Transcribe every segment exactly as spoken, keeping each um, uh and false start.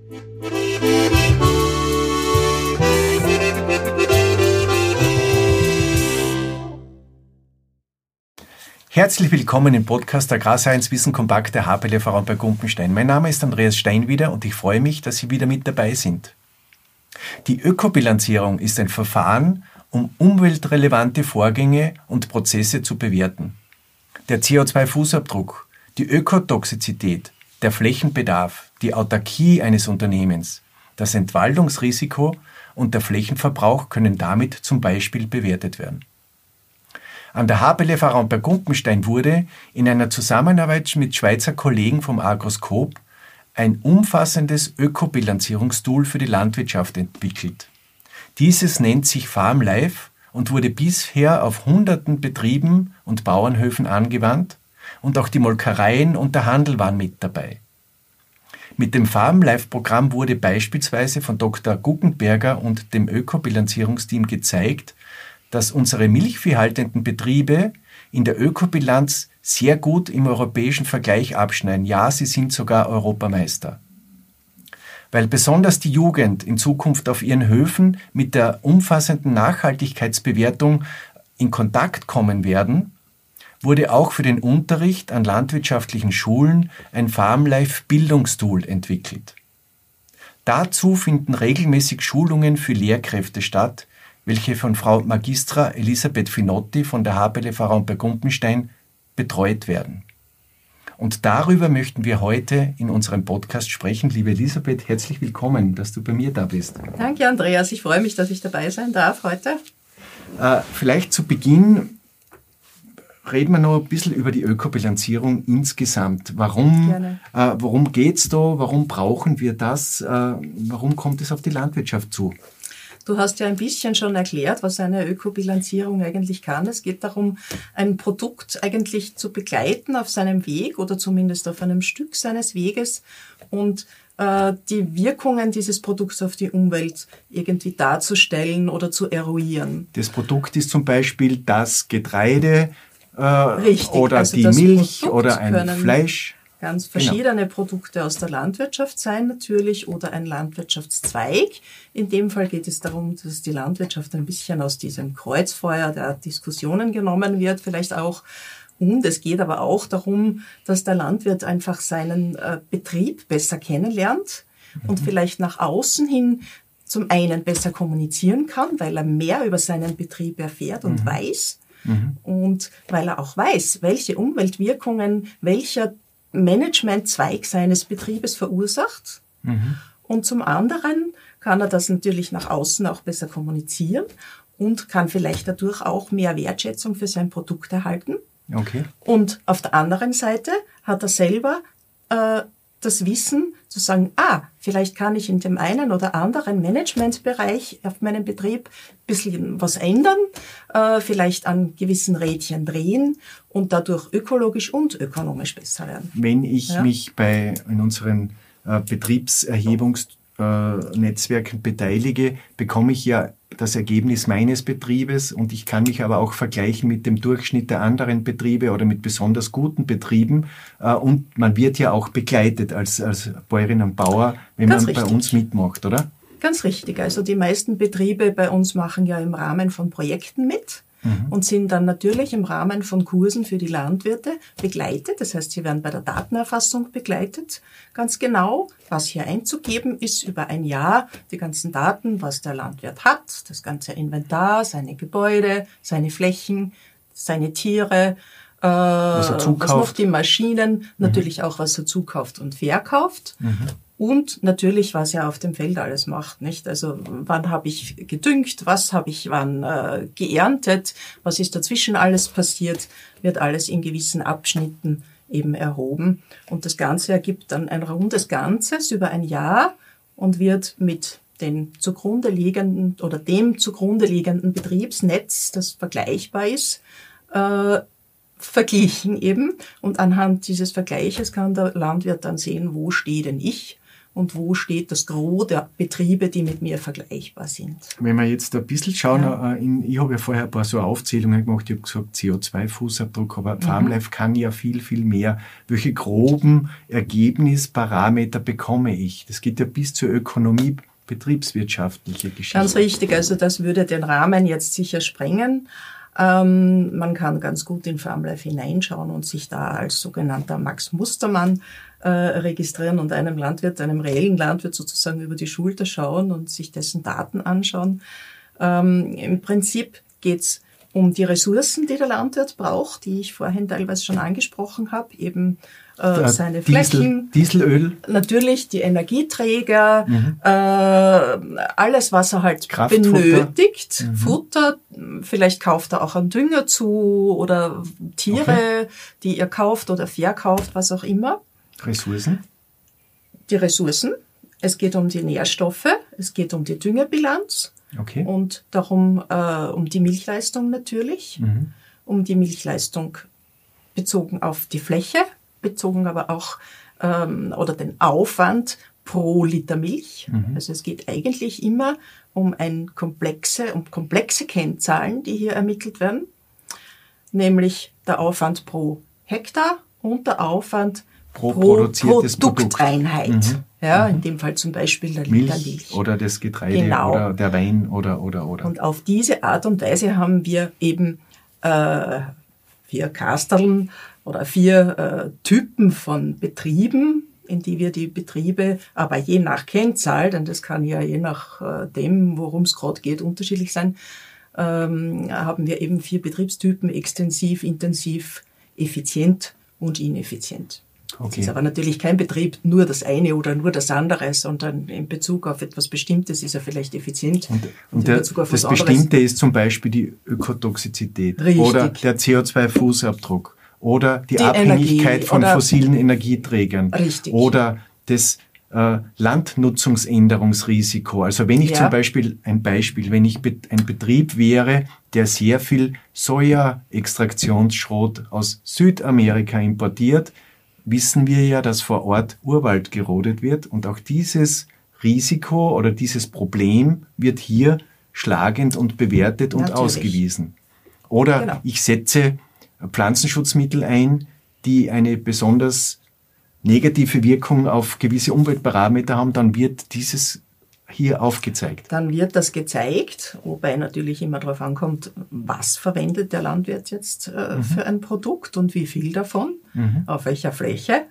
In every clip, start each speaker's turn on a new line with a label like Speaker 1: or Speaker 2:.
Speaker 1: Herzlich willkommen im Podcast Agrarscience Wissen Kompakt der H P L V bei Gumpenstein. Mein Name ist Andreas Steinwieder und ich freue mich, dass Sie wieder mit dabei sind. Die Ökobilanzierung ist ein Verfahren, um umweltrelevante Vorgänge und Prozesse zu bewerten. Der C O zwei Fußabdruck, die Ökotoxizität, der Flächenbedarf, die Autarkie eines Unternehmens, das Entwaldungsrisiko und der Flächenverbrauch können damit zum Beispiel bewertet werden. An der H P L V bei Gumpenstein wurde in einer Zusammenarbeit mit Schweizer Kollegen vom Agroscope ein umfassendes Ökobilanzierungstool für die Landwirtschaft entwickelt. Dieses nennt sich FarmLife und wurde bisher auf hunderten Betrieben und Bauernhöfen angewandt und auch die Molkereien und der Handel waren mit dabei. Mit dem FarmLife-Programm wurde beispielsweise von Doktor Guggenberger und dem Ökobilanzierungsteam gezeigt, dass unsere milchviehhaltenden Betriebe in der Ökobilanz sehr gut im europäischen Vergleich abschneiden. Ja, sie sind sogar Europameister. Weil besonders die Jugend in Zukunft auf ihren Höfen mit der umfassenden Nachhaltigkeitsbewertung in Kontakt kommen werden, wurde auch für den Unterricht an landwirtschaftlichen Schulen ein FarmLife-Bildungstool entwickelt. Dazu finden regelmäßig Schulungen für Lehrkräfte statt, welche von Frau Magistra Elisabeth Finotti von der H P L V bei Gumpenstein betreut werden. Und darüber möchten wir heute in unserem Podcast sprechen. Liebe Elisabeth, herzlich willkommen, dass du bei mir da bist.
Speaker 2: Danke, Andreas. Ich freue mich, dass ich dabei sein darf heute.
Speaker 1: Äh, vielleicht zu Beginn reden wir noch ein bisschen über die Ökobilanzierung insgesamt. Warum, äh, worum geht es da? Warum brauchen wir das? Äh, warum kommt es auf die Landwirtschaft zu?
Speaker 2: Du hast ja ein bisschen schon erklärt, was eine Ökobilanzierung eigentlich kann. Es geht darum, ein Produkt eigentlich zu begleiten auf seinem Weg oder zumindest auf einem Stück seines Weges und äh, die Wirkungen dieses Produkts auf die Umwelt irgendwie darzustellen oder zu eruieren.
Speaker 1: Das Produkt ist zum Beispiel das Getreide äh,
Speaker 2: Richtig,
Speaker 1: oder
Speaker 2: also
Speaker 1: die Milch
Speaker 2: Produkt
Speaker 1: oder ein Fleisch.
Speaker 2: Ganz verschiedene genau. Produkte aus der Landwirtschaft sein natürlich oder ein Landwirtschaftszweig. In dem Fall geht es darum, dass die Landwirtschaft ein bisschen aus diesem Kreuzfeuer der Diskussionen genommen wird, vielleicht auch. Und es geht aber auch darum, dass der Landwirt einfach seinen äh, Betrieb besser kennenlernt mhm. und vielleicht nach außen hin zum einen besser kommunizieren kann, weil er mehr über seinen Betrieb erfährt und mhm. weiß. Mhm. Und weil er auch weiß, welche Umweltwirkungen welcher Managementzweig seines Betriebes verursacht. Mhm. Und zum anderen kann er das natürlich nach außen auch besser kommunizieren und kann vielleicht dadurch auch mehr Wertschätzung für sein Produkt erhalten.
Speaker 1: Okay.
Speaker 2: Und auf der anderen Seite hat er selber äh, das Wissen zu sagen, ah, vielleicht kann ich in dem einen oder anderen Managementbereich auf meinem Betrieb ein bisschen was ändern, äh, vielleicht an gewissen Rädchen drehen und dadurch ökologisch und ökonomisch besser werden.
Speaker 1: Wenn ich ja? mich bei in unseren äh, Betriebserhebungsnetzwerken äh, beteilige, bekomme ich ja das Ergebnis meines Betriebes und ich kann mich aber auch vergleichen mit dem Durchschnitt der anderen Betriebe oder mit besonders guten Betrieben äh, und man wird ja auch begleitet als, als Bäuerin und Bauer, wenn Ganz man richtig. Bei uns mitmacht, oder?
Speaker 2: Ganz richtig. Also die meisten Betriebe bei uns machen ja im Rahmen von Projekten mit. Mhm. Und sind dann natürlich im Rahmen von Kursen für die Landwirte begleitet. Das heißt, sie werden bei der Datenerfassung begleitet. Ganz genau, was hier einzugeben ist über ein Jahr, die ganzen Daten, was der Landwirt hat, das ganze Inventar, seine Gebäude, seine Flächen, seine Tiere, äh, was, er zukauft. was noch die Maschinen, mhm. natürlich auch, was er zukauft und verkauft. Mhm. Und natürlich, was er auf dem Feld alles macht, nicht? Also wann habe ich gedüngt, was habe ich wann äh, geerntet, was ist dazwischen alles passiert, wird alles in gewissen Abschnitten eben erhoben. Und das Ganze ergibt dann ein rundes Ganzes über ein Jahr und wird mit den zugrunde liegenden oder dem zugrunde liegenden Betriebsnetz, das vergleichbar ist, äh, verglichen eben. Und anhand dieses Vergleiches kann der Landwirt dann sehen, wo stehe denn ich und wo steht das Gros der Betriebe, die mit mir vergleichbar sind.
Speaker 1: Wenn wir jetzt ein bisschen schauen, ja. in, ich habe ja vorher ein paar so Aufzählungen gemacht, ich habe gesagt C O zwei Fußabdruck, aber mhm. FarmLife kann ja viel, viel mehr. Welche groben Ergebnisparameter bekomme ich? Das geht ja bis zur Ökonomie, betriebswirtschaftliche Geschichte.
Speaker 2: Ganz richtig, also das würde den Rahmen jetzt sicher sprengen. Ähm, man kann ganz gut in FarmLife hineinschauen und sich da als sogenannter Max Mustermann äh, registrieren und einem Landwirt, einem reellen Landwirt sozusagen über die Schulter schauen und sich dessen Daten anschauen. Ähm, Im Prinzip geht's um die Ressourcen, die der Landwirt braucht, die ich vorhin teilweise schon angesprochen habe, eben äh, seine Flächen,
Speaker 1: Diesel, Dieselöl,
Speaker 2: natürlich die Energieträger, mhm. äh, alles, was er halt
Speaker 1: Kraftfutter.
Speaker 2: benötigt,
Speaker 1: mhm.
Speaker 2: Futter, vielleicht kauft er auch einen Dünger zu oder Tiere, okay. die er kauft oder verkauft, was auch immer.
Speaker 1: Ressourcen?
Speaker 2: Die Ressourcen. Es geht um die Nährstoffe, es geht um die Düngebilanz.
Speaker 1: Okay.
Speaker 2: Und darum äh, um die Milchleistung natürlich, mhm. um die Milchleistung bezogen auf die Fläche, bezogen aber auch ähm, oder den Aufwand pro Liter Milch. Mhm. Also es geht eigentlich immer um ein komplexe, um komplexe Kennzahlen, die hier ermittelt werden, nämlich der Aufwand pro Hektar und der Aufwand
Speaker 1: pro,
Speaker 2: pro
Speaker 1: produziertes
Speaker 2: Produkteinheit.
Speaker 1: Produkt. Mhm.
Speaker 2: Ja, in dem Fall zum Beispiel der
Speaker 1: Milch,
Speaker 2: Liter Milch.
Speaker 1: Oder das Getreide
Speaker 2: genau.
Speaker 1: oder der Wein oder, oder, oder.
Speaker 2: Und auf diese Art und Weise haben wir eben äh, vier Kasteln oder vier äh, Typen von Betrieben, in die wir die Betriebe, aber je nach Kennzahl, denn das kann ja je nach äh, dem, worum es gerade geht, unterschiedlich sein, ähm, haben wir eben vier Betriebstypen: extensiv, intensiv, effizient und ineffizient. Okay. Es ist aber natürlich kein Betrieb nur das eine oder nur das andere, sondern in Bezug auf etwas Bestimmtes ist er vielleicht effizient.
Speaker 1: Und,
Speaker 2: und,
Speaker 1: und der, das anderes. Bestimmte ist zum Beispiel die Ökotoxizität
Speaker 2: Richtig.
Speaker 1: Oder der C O zwei Fußabdruck oder die,
Speaker 2: die
Speaker 1: Abhängigkeit
Speaker 2: Energie
Speaker 1: von
Speaker 2: oder
Speaker 1: fossilen Energieträgern
Speaker 2: Richtig.
Speaker 1: Oder das äh, Landnutzungsänderungsrisiko. Also wenn ich ja. zum Beispiel, ein Beispiel, wenn ich be- ein Betrieb wäre, der sehr viel Soja-Extraktionsschrot aus Südamerika importiert, wissen wir ja, dass vor Ort Urwald gerodet wird und auch dieses Risiko oder dieses Problem wird hier schlagend und bewertet und
Speaker 2: Natürlich.
Speaker 1: ausgewiesen. Oder genau. ich setze Pflanzenschutzmittel ein, die eine besonders negative Wirkung auf gewisse Umweltparameter haben, dann wird dieses hier aufgezeigt.
Speaker 2: Dann wird das gezeigt, wobei natürlich immer darauf ankommt, was verwendet der Landwirt jetzt äh, mhm. für ein Produkt und wie viel davon, mhm. auf welcher Fläche.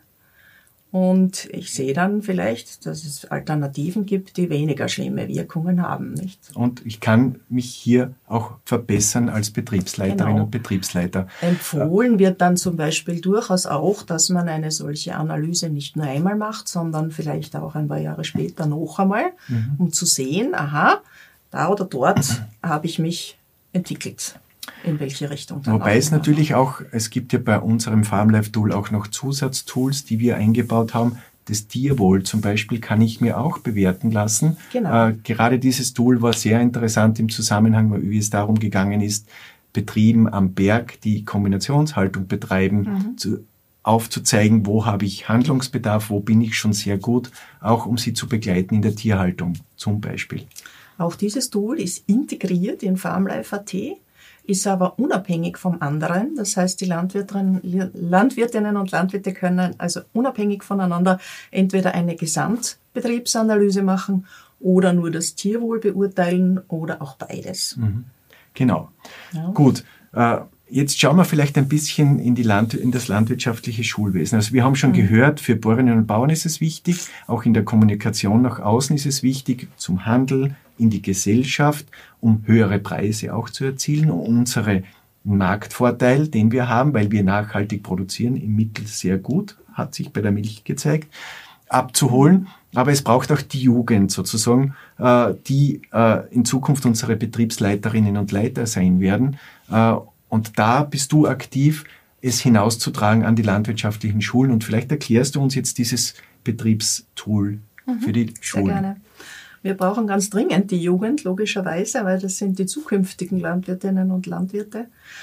Speaker 2: Und ich sehe dann vielleicht, dass es Alternativen gibt, die weniger schlimme Wirkungen haben, nicht?
Speaker 1: Und ich kann mich hier auch verbessern als Betriebsleiterin
Speaker 2: genau.
Speaker 1: und Betriebsleiter.
Speaker 2: Empfohlen wird dann zum Beispiel durchaus auch, dass man eine solche Analyse nicht nur einmal macht, sondern vielleicht auch ein paar Jahre später noch einmal, mhm. um zu sehen, aha, da oder dort habe ich mich entwickelt. In welche Richtung dann
Speaker 1: Wobei es natürlich auch, es gibt ja bei unserem FarmLife-Tool auch noch Zusatztools, die wir eingebaut haben. Das Tierwohl zum Beispiel kann ich mir auch bewerten lassen.
Speaker 2: Genau.
Speaker 1: Äh, gerade dieses Tool war sehr interessant im Zusammenhang, wie es darum gegangen ist, Betrieben am Berg, die Kombinationshaltung betreiben, mhm. zu, aufzuzeigen, wo habe ich Handlungsbedarf, wo bin ich schon sehr gut, auch um sie zu begleiten in der Tierhaltung zum Beispiel.
Speaker 2: Auch dieses Tool ist integriert in FarmLife Punkt A T. Ist aber unabhängig vom anderen. Das heißt, die Landwirtinnen, Landwirtinnen und Landwirte können also unabhängig voneinander entweder eine Gesamtbetriebsanalyse machen oder nur das Tierwohl beurteilen oder auch beides.
Speaker 1: Mhm. Genau.
Speaker 2: Ja.
Speaker 1: Gut. Äh, Jetzt schauen wir vielleicht ein bisschen in, die Land, in das landwirtschaftliche Schulwesen. Also wir haben schon mhm. gehört, für Bäuerinnen und Bauern ist es wichtig, auch in der Kommunikation nach außen ist es wichtig, zum Handel, in die Gesellschaft, um höhere Preise auch zu erzielen, um unseren Marktvorteil, den wir haben, weil wir nachhaltig produzieren, im Mittel sehr gut, hat sich bei der Milch gezeigt, abzuholen. Aber es braucht auch die Jugend sozusagen, die in Zukunft unsere Betriebsleiterinnen und Leiter sein werden. Und da bist du aktiv, es hinauszutragen an die landwirtschaftlichen Schulen. Und vielleicht erklärst du uns jetzt dieses Betriebstool mhm, für die Schulen.
Speaker 2: Sehr gerne. Wir brauchen ganz dringend die Jugend, logischerweise, weil das sind die zukünftigen Landwirtinnen und Landwirte.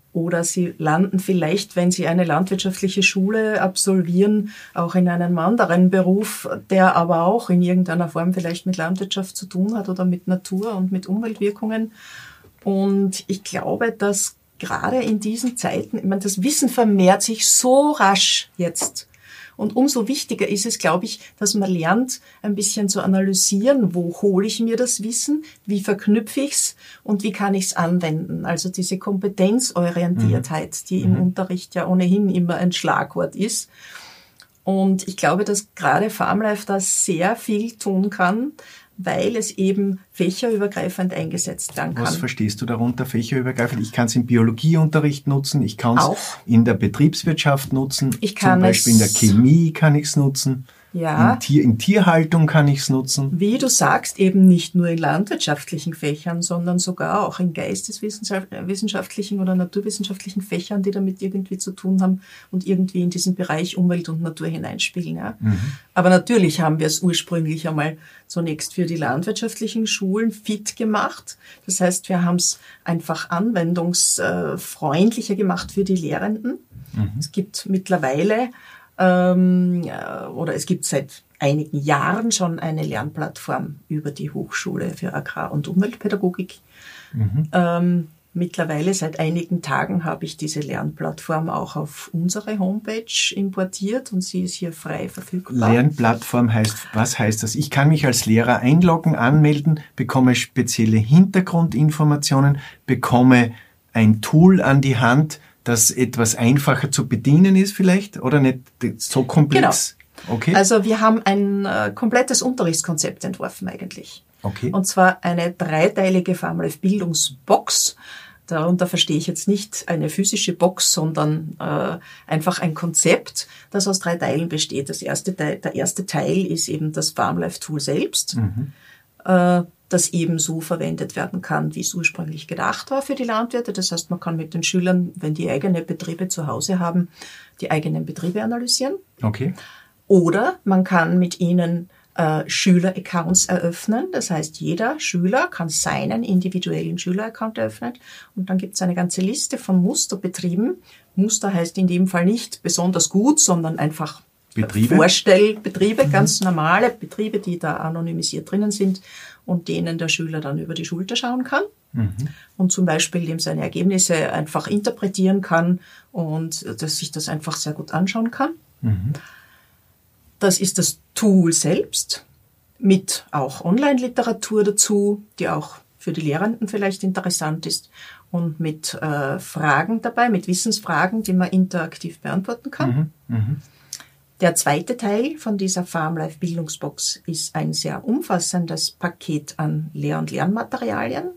Speaker 2: Oder sie landen vielleicht, wenn sie eine landwirtschaftliche Schule absolvieren, auch in einem anderen Beruf, der aber auch in irgendeiner Form vielleicht mit Landwirtschaft zu tun hat oder mit Natur und mit Umweltwirkungen. Und ich glaube, dass gerade in diesen Zeiten, ich meine, das Wissen vermehrt sich so rasch jetzt. Und umso wichtiger ist es, glaube ich, dass man lernt, ein bisschen zu analysieren, wo hole ich mir das Wissen, wie verknüpfe ich es und wie kann ich es anwenden. Also diese Kompetenzorientiertheit, die im mhm. Unterricht ja ohnehin immer ein Schlagwort ist. Und ich glaube, dass gerade FarmLife da sehr viel tun kann, weil es eben fächerübergreifend eingesetzt werden kann.
Speaker 1: Was verstehst du darunter, fächerübergreifend? Ich kann es im Biologieunterricht nutzen, ich kann es in der Betriebswirtschaft nutzen,
Speaker 2: ich kann
Speaker 1: zum Beispiel in der Chemie kann ich es nutzen. Ja. In, Tier, in Tierhaltung kann ich es nutzen.
Speaker 2: Wie du sagst, eben nicht nur in landwirtschaftlichen Fächern, sondern sogar auch in geisteswissenschaftlichen oder naturwissenschaftlichen Fächern, die damit irgendwie zu tun haben und irgendwie in diesen Bereich Umwelt und Natur hineinspielen. Ja. Mhm. Aber natürlich haben wir es ursprünglich einmal zunächst für die landwirtschaftlichen Schulen fit gemacht. Das heißt, wir haben es einfach anwendungsfreundlicher gemacht für die Lehrenden. Mhm. Es gibt mittlerweile Ähm, oder es gibt seit einigen Jahren schon eine Lernplattform über die Hochschule für Agrar- und Umweltpädagogik. Mhm. Ähm, mittlerweile seit einigen Tagen habe ich diese Lernplattform auch auf unsere Homepage importiert und sie ist hier frei verfügbar.
Speaker 1: Lernplattform heißt, was heißt das? Ich kann mich als Lehrer einloggen, anmelden, bekomme spezielle Hintergrundinformationen, bekomme ein Tool an die Hand, das etwas einfacher zu bedienen ist vielleicht oder nicht so komplex?
Speaker 2: Genau. Okay. Also wir haben ein äh, komplettes Unterrichtskonzept entworfen eigentlich. Okay. Und zwar eine dreiteilige FarmLife Bildungsbox. Darunter verstehe ich jetzt nicht eine physische Box, sondern äh, einfach ein Konzept, das aus drei Teilen besteht. Das erste Teil, der erste Teil ist eben das FarmLife Tool selbst. Mhm. Äh, das eben so verwendet werden kann, wie es ursprünglich gedacht war für die Landwirte. Das heißt, man kann mit den Schülern, wenn die eigene Betriebe zu Hause haben, die eigenen Betriebe analysieren.
Speaker 1: Okay.
Speaker 2: Oder man kann mit ihnen äh, Schüler-Accounts eröffnen. Das heißt, jeder Schüler kann seinen individuellen Schüler-Account eröffnen. Und dann gibt es eine ganze Liste von Musterbetrieben. Muster heißt in dem Fall nicht besonders gut, sondern einfach Betriebe? Vorstellbetriebe, mhm. ganz normale Betriebe, die da anonymisiert drinnen sind und denen der Schüler dann über die Schulter schauen kann mhm. und zum Beispiel ihm seine Ergebnisse einfach interpretieren kann und dass sich das einfach sehr gut anschauen kann. Mhm. Das ist das Tool selbst mit auch Online-Literatur dazu, die auch für die Lehrenden vielleicht interessant ist und mit äh, Fragen dabei, mit Wissensfragen, die man interaktiv beantworten kann. Mhm. Mhm. Der zweite Teil von dieser FarmLife Bildungsbox ist ein sehr umfassendes Paket an Lehr- und Lernmaterialien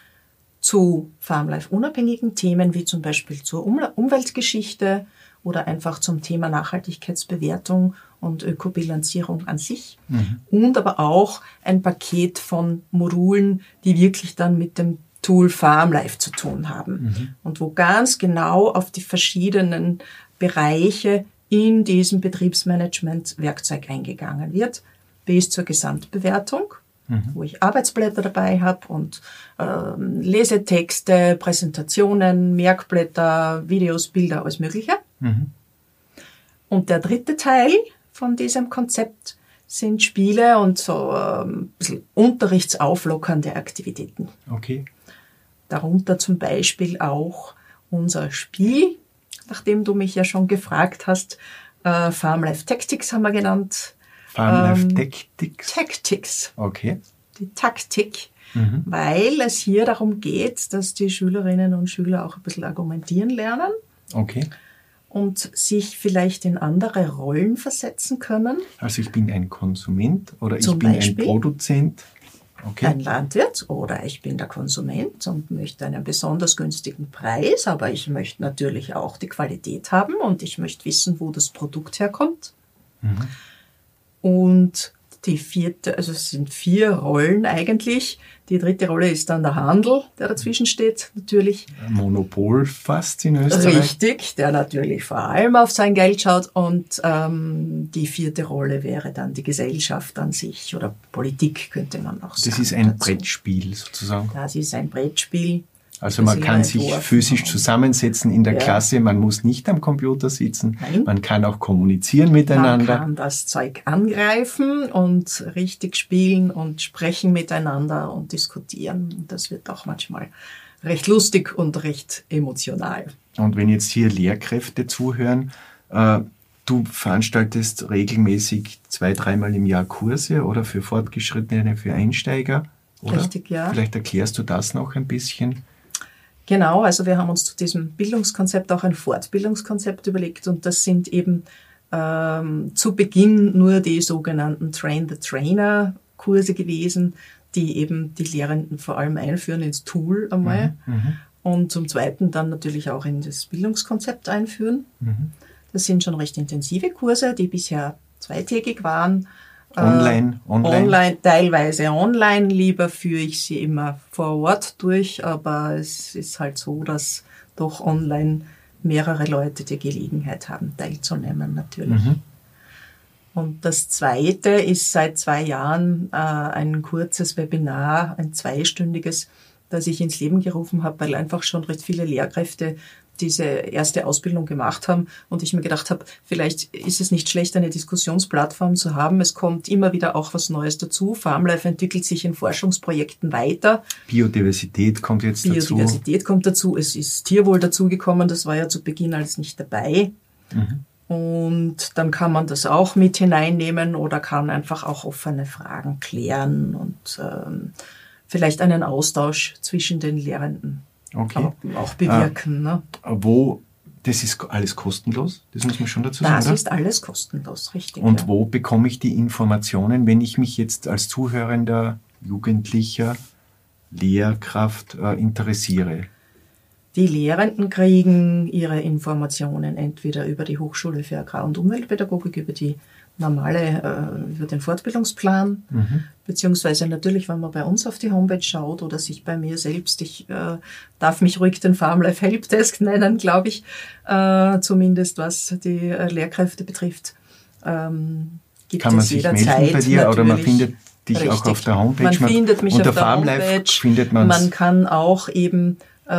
Speaker 2: zu FarmLife unabhängigen Themen, wie zum Beispiel zur um- Umweltgeschichte oder einfach zum Thema Nachhaltigkeitsbewertung und Ökobilanzierung an sich. Mhm. Und aber auch ein Paket von Modulen, die wirklich dann mit dem Tool FarmLife zu tun haben. Mhm. Und wo ganz genau auf die verschiedenen Bereiche in diesem Betriebsmanagement-Werkzeug eingegangen wird, bis zur Gesamtbewertung, mhm. wo ich Arbeitsblätter dabei habe und ähm, Lesetexte, Präsentationen, Merkblätter, Videos, Bilder, alles Mögliche. Mhm. Und der dritte Teil von diesem Konzept sind Spiele und so ähm, ein bisschen unterrichtsauflockernde Aktivitäten.
Speaker 1: Okay.
Speaker 2: Darunter zum Beispiel auch unser Spiel, nachdem du mich ja schon gefragt hast, äh, FarmLife Tactics haben wir genannt.
Speaker 1: FarmLife ähm, Tactics?
Speaker 2: Tactics.
Speaker 1: Okay.
Speaker 2: Die Taktik, mhm. weil es hier darum geht, dass die Schülerinnen und Schüler auch ein bisschen argumentieren lernen.
Speaker 1: Okay.
Speaker 2: Und sich vielleicht in andere Rollen versetzen können.
Speaker 1: Also ich bin ein Konsument oder
Speaker 2: Zum
Speaker 1: ich bin
Speaker 2: Beispiel
Speaker 1: ein Produzent. Okay.
Speaker 2: Ein Landwirt oder ich bin der Konsument und möchte einen besonders günstigen Preis, aber ich möchte natürlich auch die Qualität haben und ich möchte wissen, wo das Produkt herkommt. Mhm. Und die vierte, also es sind vier Rollen eigentlich. Die dritte Rolle ist dann der Handel, der dazwischen steht, natürlich.
Speaker 1: Monopol fast in Österreich.
Speaker 2: Richtig, der natürlich vor allem auf sein Geld schaut. Und ähm, die vierte Rolle wäre dann die Gesellschaft an sich oder Politik, könnte man auch sagen.
Speaker 1: Das ist ein dazu. Brettspiel sozusagen.
Speaker 2: Das ist ein Brettspiel.
Speaker 1: Also man kann sich physisch zusammensetzen in der ja. Klasse, man muss nicht am Computer sitzen, Nein. man kann auch kommunizieren miteinander.
Speaker 2: Man kann das Zeug angreifen und richtig spielen und sprechen miteinander und diskutieren. Das wird auch manchmal recht lustig und recht emotional.
Speaker 1: Und wenn jetzt hier Lehrkräfte zuhören, äh, du veranstaltest regelmäßig zwei, dreimal im Jahr Kurse oder für Fortgeschrittene, für Einsteiger, oder?
Speaker 2: Richtig, ja.
Speaker 1: Vielleicht erklärst du das noch ein bisschen.
Speaker 2: Genau, also wir haben uns zu diesem Bildungskonzept auch ein Fortbildungskonzept überlegt und das sind eben ähm, zu Beginn nur die sogenannten Train-the-Trainer-Kurse gewesen, die eben die Lehrenden vor allem einführen ins Tool einmal mhm, und zum Zweiten dann natürlich auch in das Bildungskonzept einführen. Mhm. Das sind schon recht intensive Kurse, die bisher zweitägig waren.
Speaker 1: Online, online?
Speaker 2: Online, teilweise online. Lieber führe ich sie immer vor Ort durch, aber es ist halt so, dass doch online mehrere Leute die Gelegenheit haben, teilzunehmen natürlich. Mhm. Und das Zweite ist seit zwei Jahren äh, ein kurzes Webinar, ein zweistündiges, das ich ins Leben gerufen habe, weil einfach schon recht viele Lehrkräfte diese erste Ausbildung gemacht haben und ich mir gedacht habe, vielleicht ist es nicht schlecht, eine Diskussionsplattform zu haben. Es kommt immer wieder auch was Neues dazu. FarmLife entwickelt sich in Forschungsprojekten weiter.
Speaker 1: Biodiversität kommt jetzt
Speaker 2: Biodiversität
Speaker 1: dazu.
Speaker 2: Biodiversität kommt dazu. Es ist Tierwohl dazugekommen. Das war ja zu Beginn alles nicht dabei. Mhm. Und dann kann man das auch mit hineinnehmen oder kann einfach auch offene Fragen klären und ähm, vielleicht einen Austausch zwischen den Lehrenden
Speaker 1: Okay.
Speaker 2: Auch, auch bewirken.
Speaker 1: Äh,
Speaker 2: ne?
Speaker 1: Wo, das ist alles kostenlos? Das muss man schon dazu sagen.
Speaker 2: Das
Speaker 1: oder?
Speaker 2: ist alles kostenlos, richtig.
Speaker 1: Und
Speaker 2: ja.
Speaker 1: wo bekomme ich die Informationen, wenn ich mich jetzt als Zuhörender, Jugendlicher, Lehrkraft äh, interessiere?
Speaker 2: Die Lehrenden kriegen ihre Informationen entweder über die Hochschule für Agrar- und Umweltpädagogik, über die normale, äh, über den Fortbildungsplan, mhm. beziehungsweise natürlich, wenn man bei uns auf die Homepage schaut oder sich bei mir selbst, ich äh, darf mich ruhig den FarmLife Helpdesk nennen, glaube ich, äh, zumindest was die äh, Lehrkräfte betrifft, ähm, gibt
Speaker 1: Kann man
Speaker 2: es
Speaker 1: sich
Speaker 2: jederzeit
Speaker 1: melden bei dir oder man findet dich
Speaker 2: richtig.
Speaker 1: auch auf der Homepage?
Speaker 2: Man, man findet mich
Speaker 1: unter
Speaker 2: auf der
Speaker 1: FarmLife
Speaker 2: Homepage,
Speaker 1: findet man's.
Speaker 2: Man kann auch eben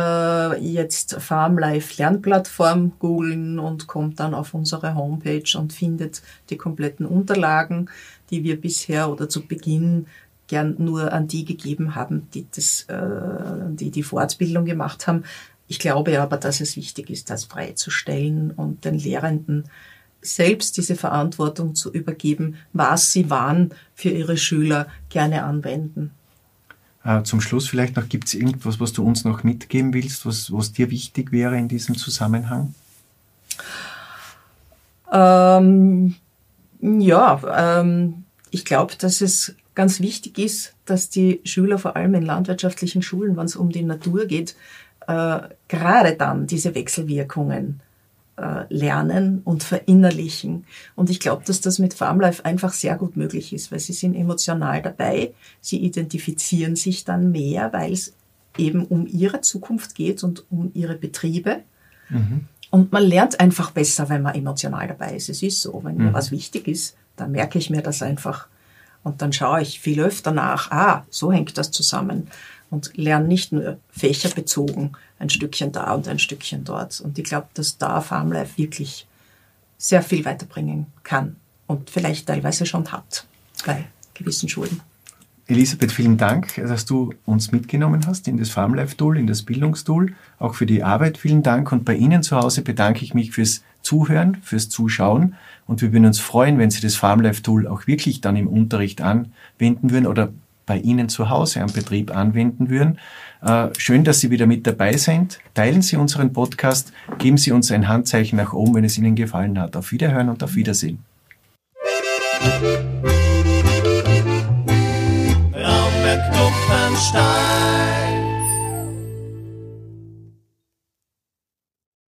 Speaker 2: jetzt FarmLife Lernplattform googeln und kommt dann auf unsere Homepage und findet die kompletten Unterlagen, die wir bisher oder zu Beginn gern nur an die gegeben haben, die das, die die Fortbildung gemacht haben. Ich glaube aber, dass es wichtig ist, das freizustellen und den Lehrenden selbst diese Verantwortung zu übergeben, was sie wann für ihre Schüler gerne anwenden.
Speaker 1: Zum Schluss vielleicht noch, gibt es irgendwas, was du uns noch mitgeben willst, was, was dir wichtig wäre in diesem Zusammenhang?
Speaker 2: Ähm, ja, ähm, ich glaube, dass es ganz wichtig ist, dass die Schüler vor allem in landwirtschaftlichen Schulen, wenn es um die Natur geht, äh, gerade dann diese Wechselwirkungen lernen und verinnerlichen. Und ich glaube, dass das mit FarmLife einfach sehr gut möglich ist, weil sie sind emotional dabei, sie identifizieren sich dann mehr, weil es eben um ihre Zukunft geht und um ihre Betriebe. Mhm. Und man lernt einfach besser, wenn man emotional dabei ist. Es ist so, wenn mhm. mir was wichtig ist, dann merke ich mir das einfach. Und dann schaue ich viel öfter nach, ah, so hängt das zusammen. Und lerne nicht nur fächerbezogen ein Stückchen da und ein Stückchen dort. Und ich glaube, dass da FarmLife wirklich sehr viel weiterbringen kann und vielleicht teilweise schon hat bei gewissen Schulen.
Speaker 1: Elisabeth, vielen Dank, dass du uns mitgenommen hast in das FarmLife-Tool, in das Bildungstool. Auch für die Arbeit vielen Dank. Und bei Ihnen zu Hause bedanke ich mich fürs Zuhören, fürs Zuschauen. Und wir würden uns freuen, wenn Sie das FarmLife-Tool auch wirklich dann im Unterricht anwenden würden oder bei Ihnen zu Hause am Betrieb anwenden würden. Äh, schön, dass Sie wieder mit dabei sind. Teilen Sie unseren Podcast, geben Sie uns ein Handzeichen nach oben, wenn es Ihnen gefallen hat. Auf Wiederhören und auf Wiedersehen.
Speaker 3: Raumberg Klopfenstein.